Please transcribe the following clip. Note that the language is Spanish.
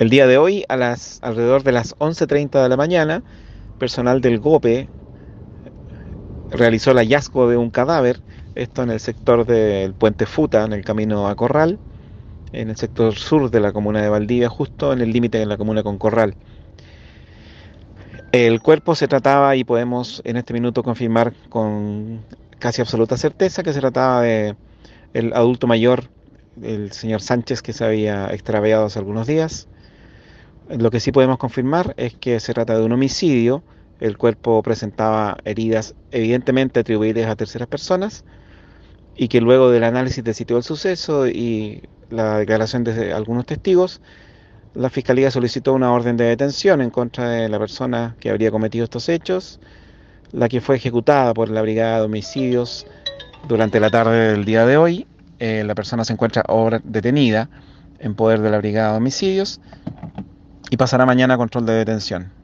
El día de hoy, alrededor de las 11:30 de la mañana, personal del GOPE realizó el hallazgo de un cadáver, esto en el sector del Puente Futa, en el camino a Corral, en el sector sur de la comuna de Valdivia, justo en el límite de la comuna con Corral. El cuerpo se trataba, y podemos en este minuto confirmar con casi absoluta certeza, que se trataba de el adulto mayor, el señor Sánchez, que se había extraviado hace algunos días. Lo que sí podemos confirmar es que se trata de un homicidio. El cuerpo presentaba heridas evidentemente atribuibles a terceras personas, y que luego del análisis del sitio del suceso y la declaración de algunos testigos, la Fiscalía solicitó una orden de detención en contra de la persona que habría cometido estos hechos, la que fue ejecutada por la Brigada de Homicidios durante la tarde del día de hoy. La persona se encuentra ahora detenida en poder de la Brigada de Homicidios y pasará mañana a control de detención.